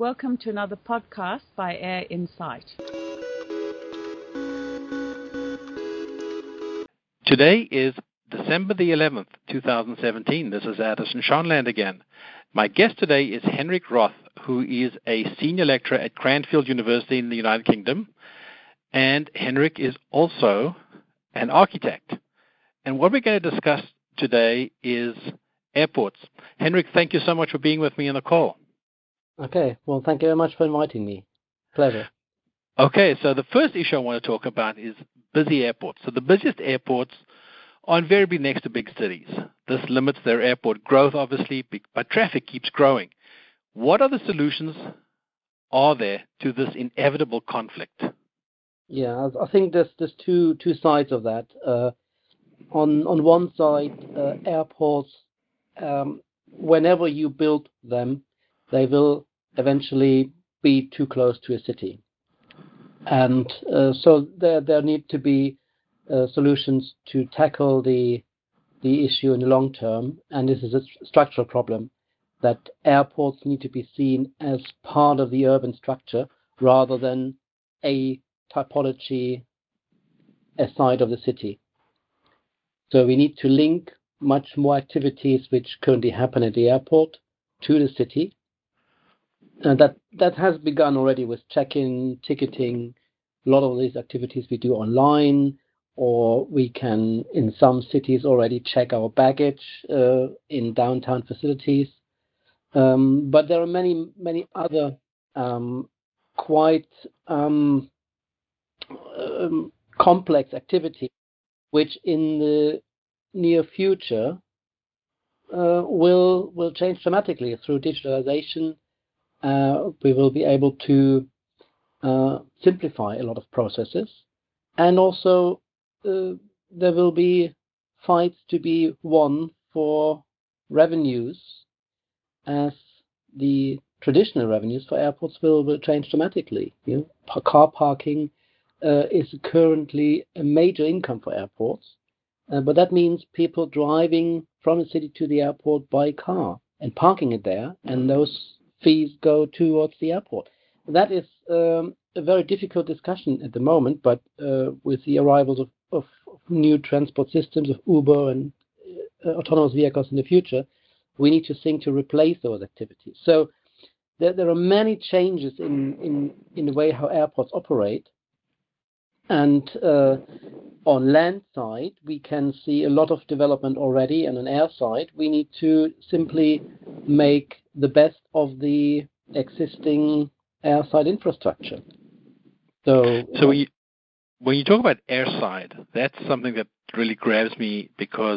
Welcome to another podcast by Air Insight. Today is December the 11th, 2017. This is Addison Schonland again. My guest today is Henrik Roth, who is a senior lecturer at Cranfield University in the United Kingdom. And Henrik is also an architect. And what we're going to discuss today is airports. Henrik, thank you so much for being with me on the call. Okay, well, thank you very much for inviting me. Pleasure. Okay, so the first issue I want to talk about is busy airports. So the busiest airports are invariably next to big cities. This limits their airport growth, obviously, but traffic keeps growing. What other solutions are there to this inevitable conflict? Yeah, I think there's two sides of that. On one side, airports, whenever you build them, they will eventually be too close to a city. And so there need to be solutions to tackle the issue in the long term. And this is a structural problem, that airports need to be seen as part of the urban structure rather than a typology aside of the city. So we need to link much more activities which currently happen at the airport to the city. And that has begun already with check-in, ticketing. A lot of these activities we do online, or we can, in some cities, already check our baggage in downtown facilities. But there are many other quite complex activities which in the near future will change dramatically through digitalization. We will be able to simplify a lot of processes, and also there will be fights to be won for revenues, as the traditional revenues for airports will change dramatically. Car parking is currently a major income for airports, but that means people driving from the city to the airport by car and parking it there, and those fees go towards the airport. That is a very difficult discussion at the moment, but with the arrivals of new transport systems, of Uber and autonomous vehicles in the future, we need to think to replace those activities. So there are many changes in the way how airports operate. And on land side, we can see a lot of development already, and on air side, we need to simply make the best of the existing airside infrastructure. So when you talk about airside, that's something that really grabs me, because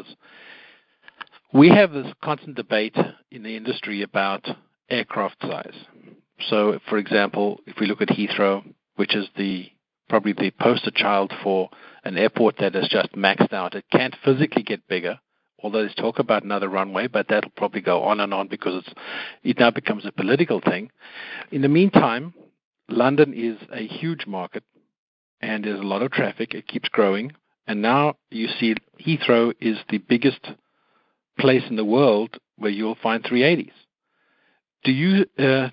we have this constant debate in the industry about aircraft size. So, for example, if we look at Heathrow, which is probably the poster child for an airport that is just maxed out. It can't physically get bigger, although there's talk about another runway, but that'll probably go on and on because it now becomes a political thing. In the meantime, London is a huge market, and there's a lot of traffic. It keeps growing. And now you see Heathrow is the biggest place in the world where you'll find 380s. Do you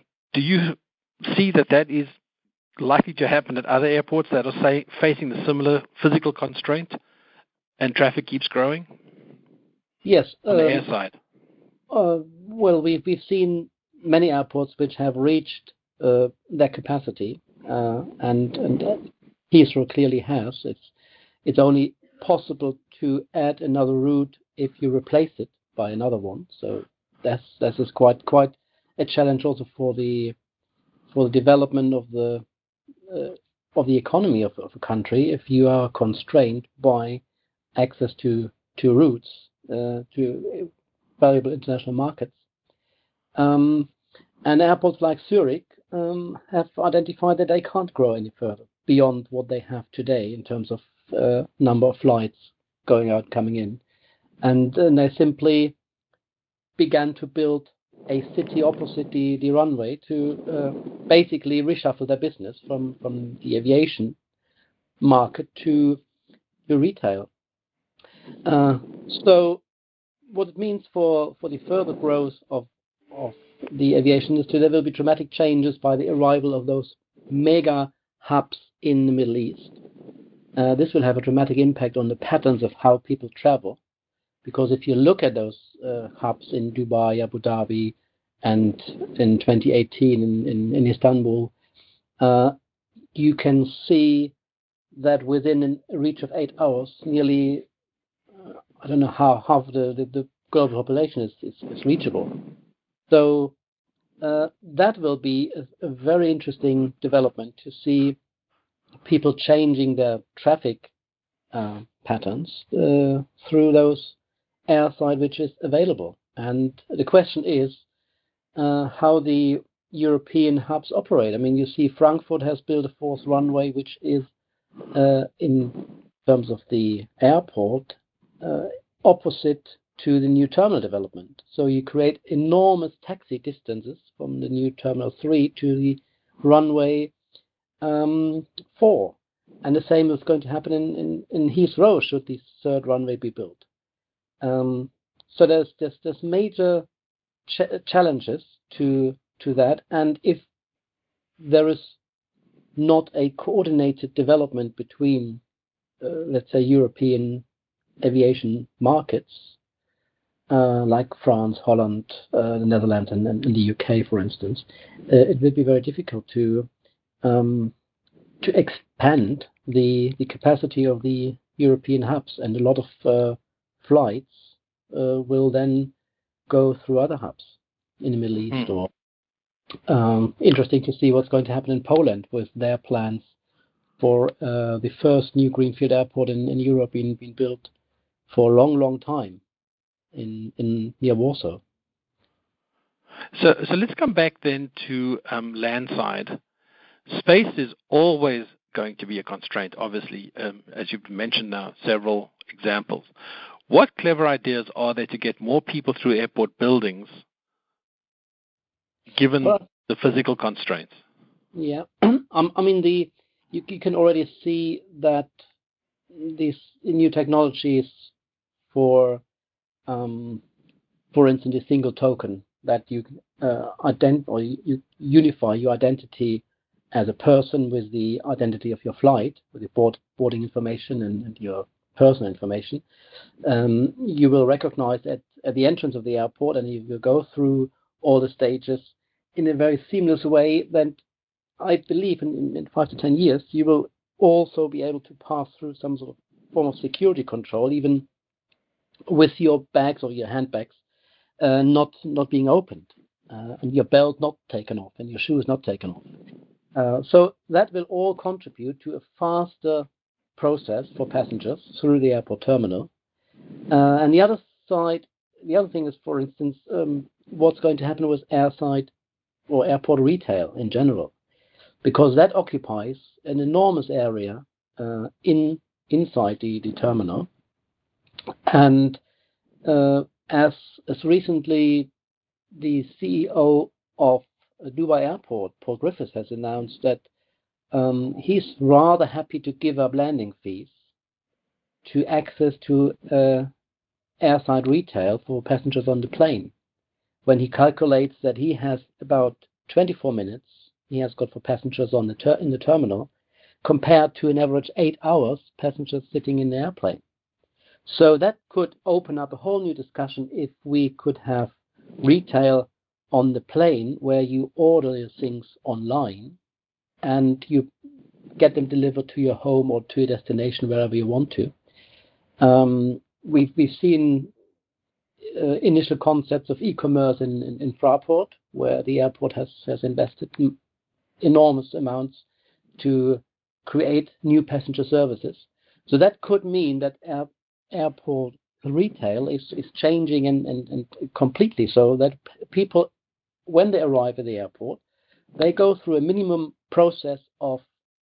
see that is likely to happen at other airports that are facing the similar physical constraint and traffic keeps growing? Yes. On the air side. Well, we've seen many airports which have reached their capacity, and Heathrow clearly has. It's only possible to add another route if you replace it by another one. So that is quite a challenge also for the development of the economy of a country, if you are constrained by access to routes to valuable international markets. And airports like Zurich have identified that they can't grow any further beyond what they have today in terms of number of flights going out, coming in. And they simply began to build a city opposite the runway to basically reshuffle their business from the aviation market to retail. So what it means for the further growth of the aviation industry, there will be dramatic changes by the arrival of those mega hubs in the Middle East. This will have a dramatic impact on the patterns of how people travel, because if you look at those hubs in Dubai, Abu Dhabi, and in 2018 in Istanbul, you can see that within a reach of 8 hours, nearly, I don't know how half the global population is reachable. So that will be a very interesting development to see people changing their traffic patterns through those airside which is available. And the question is how the European hubs operate. I mean, you see Frankfurt has built a fourth runway, which is in terms of the airport opposite to the new terminal development. So you create enormous taxi distances from the new Terminal 3 to the runway 4. And the same is going to happen in Heathrow should the third runway be built. So there's major challenges to that, and if there is not a coordinated development between, let's say, European aviation markets like France, Holland, the Netherlands, and the UK, for instance, it will be very difficult to expand the capacity of the European hubs, and a lot of flights will then go through other hubs in the Middle East. Or interesting to see what's going to happen in Poland with their plans for the first new greenfield airport in Europe being built for a long time in near Warsaw. So let's come back then to landside. Space is always going to be a constraint, obviously, as you've mentioned now, several examples. What clever ideas are there to get more people through airport buildings, given the physical constraints? Yeah, I mean, you can already see that these new technologies for instance, a single token that you you unify your identity as a person with the identity of your flight, with your boarding information and your personal information. You will recognize at the entrance of the airport, and you will go through all the stages in a very seamless way. Then I believe in 5 to 10 years, you will also be able to pass through some sort of form of security control, even with your bags or your handbags not being opened, and your belt not taken off, and your shoes not taken off. So that will all contribute to a faster process for passengers through the airport terminal. And the other thing is, for instance, what's going to happen with airside or airport retail in general, because that occupies an enormous area inside the terminal. And as recently, the CEO of Dubai Airport, Paul Griffiths, has announced that he's rather happy to give up landing fees to access to airside retail for passengers on the plane, when he calculates that he has about 24 minutes he has got for passengers in the terminal, compared to an average 8 hours passengers sitting in the airplane. So that could open up a whole new discussion if we could have retail on the plane where you order your things online and you get them delivered to your home or to your destination, wherever you want to. We've seen initial concepts of e-commerce in Fraport, where the airport has invested enormous amounts to create new passenger services. So that could mean that airport retail is changing and completely, so that people, when they arrive at the airport, they go through a minimum process of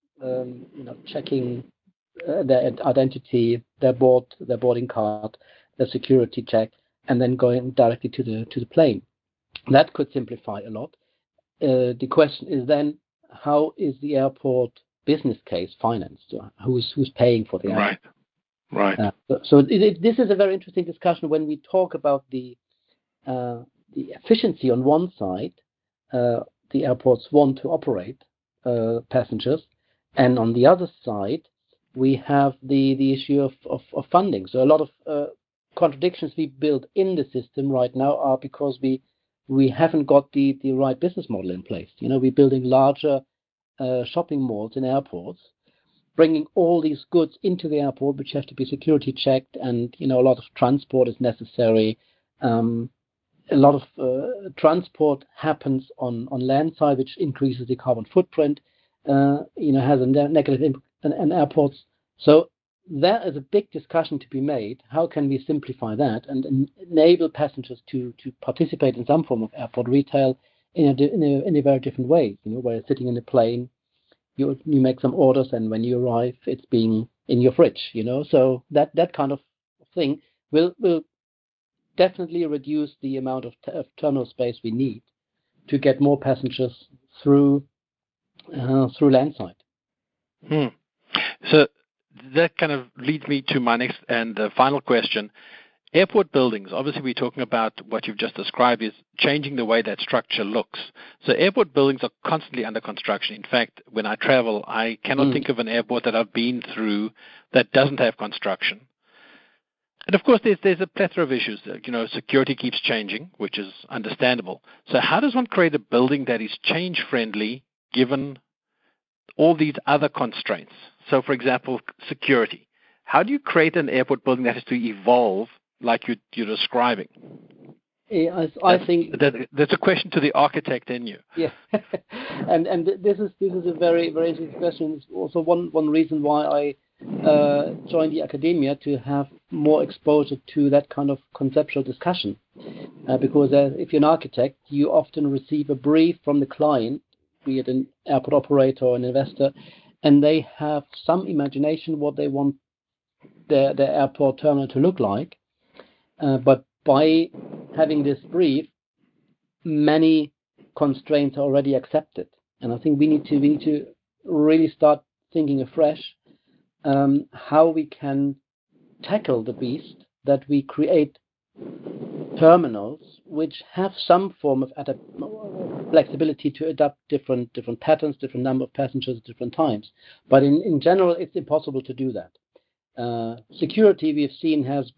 checking their identity, their boarding card, their security check, and then going directly to the plane. That could simplify a lot. The question is then, how is the airport business case financed? Who's paying for the airport? Right. So this is a very interesting discussion when we talk about the efficiency on one side, the airports want to operate passengers, and on the other side, we have the issue of funding. So a lot of contradictions we build in the system right now are because we haven't got the right business model in place. We're building larger shopping malls in airports, bringing all these goods into the airport, which have to be security checked, and a lot of transport is necessary. A lot of transport happens on land side, which increases the carbon footprint. Has a negative impact on airports. So there is a big discussion to be made. How can we simplify that and enable passengers to participate in some form of airport retail in a very different way? Where you're sitting in a plane, you make some orders, and when you arrive, it's being in your fridge. So that kind of thing will definitely reduce the amount of terminal space we need to get more passengers through landside. So that kind of leads me to my next and final question. Airport buildings, obviously we're talking about what you've just described is changing the way that structure looks. So airport buildings are constantly under construction. In fact, when I travel, I cannot think of an airport that I've been through that doesn't have construction. And of course, there's a plethora of issues. Security keeps changing, which is understandable. So how does one create a building that is change-friendly given all these other constraints? So, for example, security. How do you create an airport building that has to evolve like you're describing? Yeah, I think that's a question to the architect in you. Yeah, and this is a very, very interesting question. It's also one reason why I joined the academia, to have more exposure to that kind of conceptual discussion. Because if you're an architect, you often receive a brief from the client, be it an airport operator or an investor, and they have some imagination what they want their airport terminal to look like. But by having this brief, many constraints are already accepted. And I think we need to really start thinking afresh how we can tackle the beast, that we create terminals which have some form of flexibility to adapt different patterns, different number of passengers at different times. But in general, it's impossible to do that. Security, we've seen, has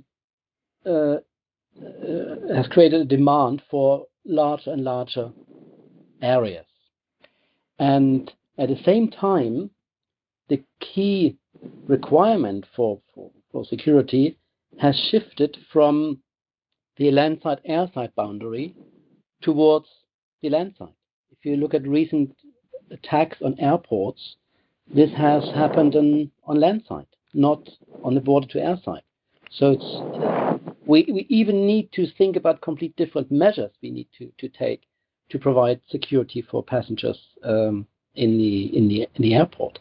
created a demand for larger and larger areas. And at the same time, the key requirement for security has shifted from the landside airside boundary towards the landside. If you look at recent attacks on airports, this has happened on landside, not on the border to airside. So we even need to think about complete different measures we need to take to provide security for passengers in the airport.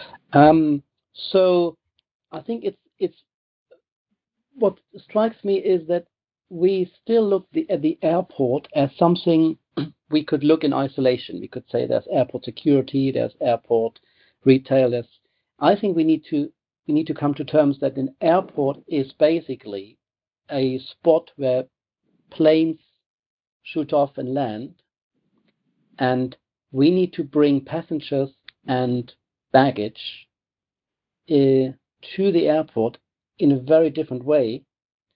So I think it's what strikes me is that we still look at the airport as something we could look in isolation. We could say there's airport security, there's airport retail. I think we need to come to terms that an airport is basically a spot where planes shoot off and land, and we need to bring passengers and baggage to the airport in a very different way.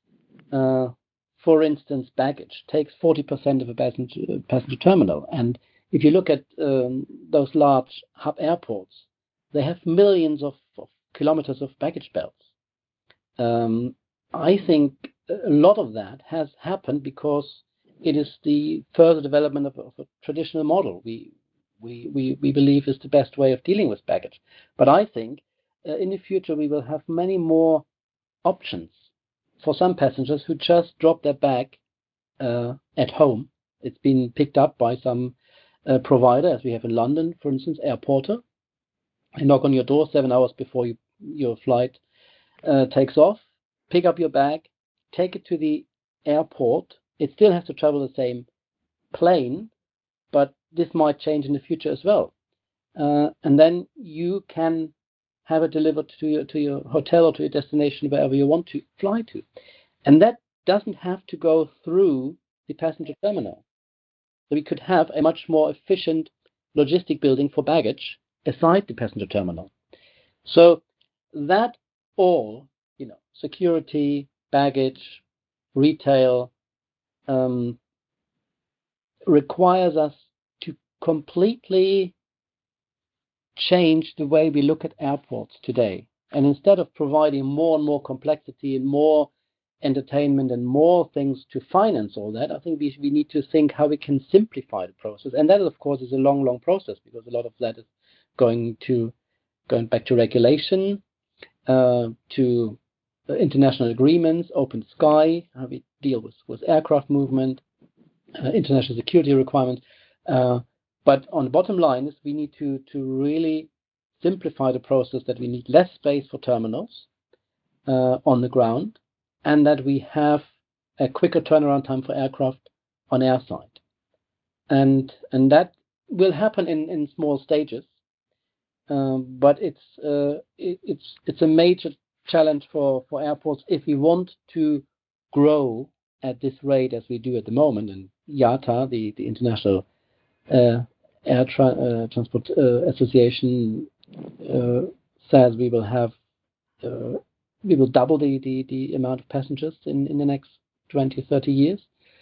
For instance, baggage takes 40% of a passenger terminal, and if you look at those large hub airports, they have millions of kilometers of baggage belts. I think a lot of that has happened because it is the further development of a traditional model we believe is the best way of dealing with baggage. But I think in the future we will have many more options for some passengers who just drop their bag at home. It's been picked up by some provider, as we have in London, for instance, Airporter. They knock on your door 7 hours before your flight takes off, pick up your bag, take it to the airport. It still has to travel the same plane, but this might change in the future as well. And then you can have it delivered to your hotel or to your destination, wherever you want to fly to. And that doesn't have to go through the passenger terminal. So we could have a much more efficient logistic building for baggage aside the passenger terminal. So that all, security, baggage, retail, requires us to completely change the way we look at airports today. And instead of providing more and more complexity and more entertainment and more things to finance all that, I think we need to think how we can simplify the process. And that, of course, is a long, long process, because a lot of that is going back to regulation, to international agreements, open sky, how we deal with aircraft movement, international security requirements. But on the bottom line is we need to really simplify the process, that we need less space for terminals on the ground, and that we have a quicker turnaround time for aircraft on airside. And that will happen in small stages, but it's a major challenge for airports if we want to grow at this rate as we do at the moment. And IATA, the International Air Transport Association, says we will double the amount of passengers in the next 20-30 years.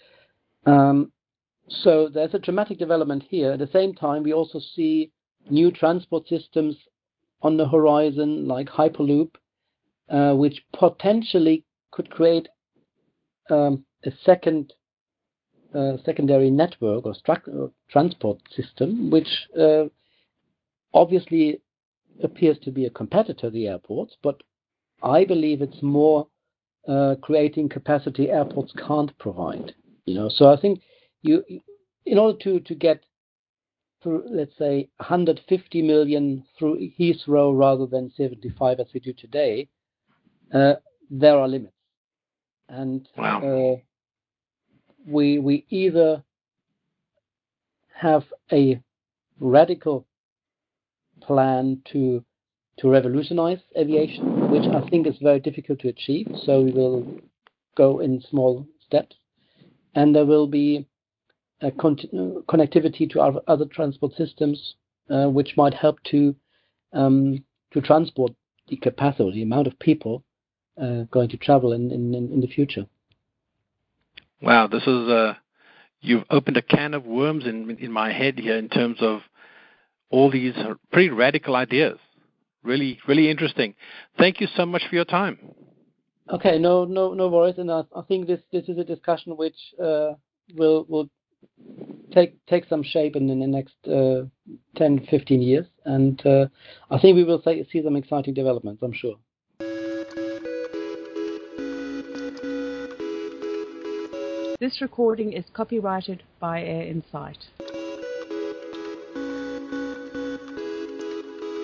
So there's a dramatic development here. At the same time, we also see new transport systems on the horizon, like Hyperloop, which potentially could create a secondary network or transport system, which obviously appears to be a competitor to the airports, but I believe it's more creating capacity airports can't provide. So I think in order to get through, let's say, 150 million through Heathrow rather than 75 as we do today, there are limits. And wow. We either have a radical plan to revolutionize aviation, which I think is very difficult to achieve, so we will go in small steps, and there will be a connectivity to our other transport systems, which might help to transport the capacity, the amount of people going to travel in the future. Wow, this is you've opened a can of worms in my head here in terms of all these pretty radical ideas. Really, really interesting. Thank you so much for your time. Okay, no worries, and I think this is a discussion which will take some shape in the next 10-15 years, and I think we will see some exciting developments, I'm sure. This recording is copyrighted by Air Insight.